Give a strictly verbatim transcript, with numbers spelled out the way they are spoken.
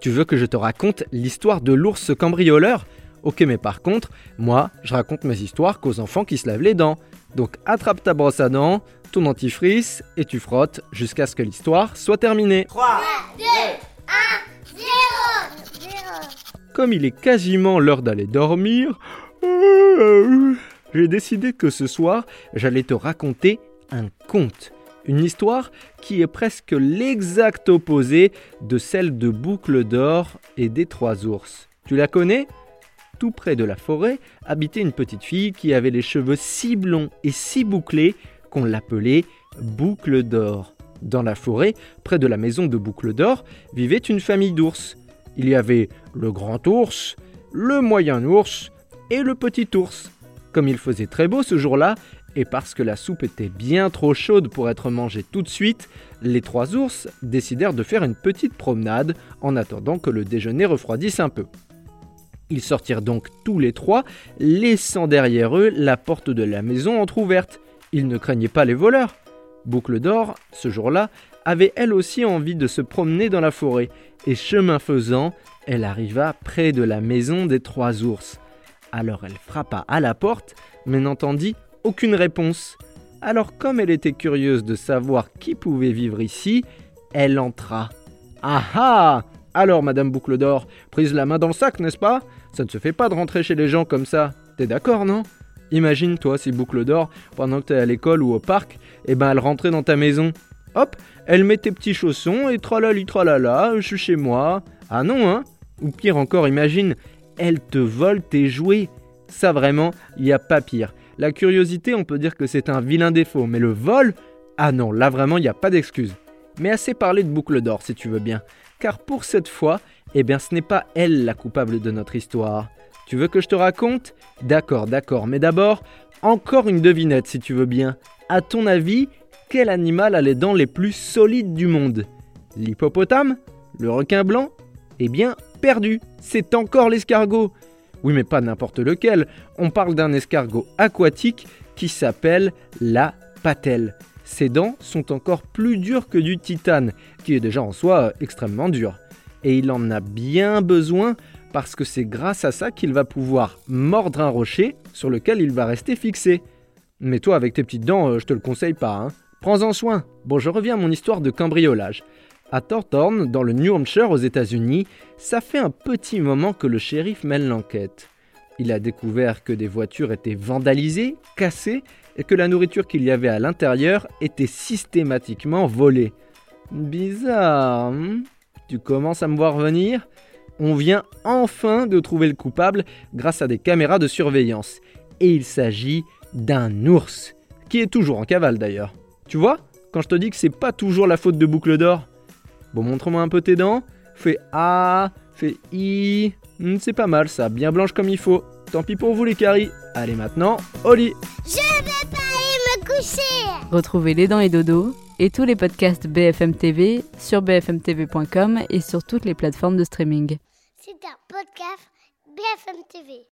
Tu veux que je te raconte l'histoire de l'ours cambrioleur ? Ok, mais par contre, moi, je raconte mes histoires qu'aux enfants qui se lavent les dents. Donc attrape ta brosse à dents, ton dentifrice et tu frottes jusqu'à ce que l'histoire soit terminée. trois, deux, un, zéro. Comme il est quasiment l'heure d'aller dormir, j'ai décidé que ce soir, j'allais te raconter un conte. Une histoire qui est presque l'exact opposé de celle de Boucle d'Or et des Trois Ours. Tu la connais ? Tout près de la forêt habitait une petite fille qui avait les cheveux si blonds et si bouclés qu'on l'appelait Boucle d'Or. Dans la forêt, près de la maison de Boucle d'Or, vivait une famille d'ours. Il y avait le grand ours, le moyen ours et le petit ours. Comme il faisait très beau ce jour-là, et parce que la soupe était bien trop chaude pour être mangée tout de suite, les trois ours décidèrent de faire une petite promenade en attendant que le déjeuner refroidisse un peu. Ils sortirent donc tous les trois, laissant derrière eux la porte de la maison entr'ouverte. Ils ne craignaient pas les voleurs. Boucle d'Or, ce jour-là, avait elle aussi envie de se promener dans la forêt, et chemin faisant, elle arriva près de la maison des trois ours. Alors elle frappa à la porte, mais n'entendit aucune réponse. Alors comme elle était curieuse de savoir qui pouvait vivre ici, elle entra. Ah ah ! Alors Madame Boucle d'Or, prise la main dans le sac, n'est-ce pas ? Ça ne se fait pas de rentrer chez les gens comme ça. T'es d'accord, non ? Imagine toi si Boucle d'Or, pendant que t'es à l'école ou au parc, eh ben elle rentrait dans ta maison. Hop, elle met tes petits chaussons et tralali tralala, je suis chez moi. Ah non, hein ? Ou pire encore, imagine, elle te vole tes jouets. Ça vraiment, il n'y a pas pire. La curiosité, on peut dire que c'est un vilain défaut, mais le vol, ah non, là vraiment, il n'y a pas d'excuse. Mais assez parlé de Boucle d'Or, si tu veux bien. Car pour cette fois, eh bien ce n'est pas elle la coupable de notre histoire. Tu veux que je te raconte ? D'accord, d'accord, mais d'abord, encore une devinette si tu veux bien. À ton avis, quel animal a les dents les plus solides du monde ? L'hippopotame ? Le requin blanc ? Eh bien, perdu, c'est encore l'escargot. Oui, mais pas n'importe lequel, on parle d'un escargot aquatique qui s'appelle la patelle. Ses dents sont encore plus dures que du titane, qui est déjà en soi extrêmement dur. Et il en a bien besoin parce que c'est grâce à ça qu'il va pouvoir mordre un rocher sur lequel il va rester fixé. Mais toi, avec tes petites dents, je te le conseille pas, hein. Prends-en soin. Bon, je reviens à mon histoire de cambriolage. À Torthorne, dans le New Hampshire aux États-Unis, ça fait un petit moment que le shérif mène l'enquête. Il a découvert que des voitures étaient vandalisées, cassées, et que la nourriture qu'il y avait à l'intérieur était systématiquement volée. Bizarre, hein ? Tu commences à me voir venir ? On vient enfin de trouver le coupable grâce à des caméras de surveillance. Et il s'agit d'un ours, qui est toujours en cavale d'ailleurs. Tu vois, quand je te dis que c'est pas toujours la faute de Boucle d'Or. Bon, montre-moi un peu tes dents. Fais A, fais I. Hmm, c'est pas mal ça, bien blanche comme il faut. Tant pis pour vous les caries. Allez maintenant, au lit. Je vais pas aller me coucher. Retrouvez Les Dents et Dodo et tous les podcasts B F M T V sur b f m t v point com et sur toutes les plateformes de streaming. C'est un podcast B F M T V.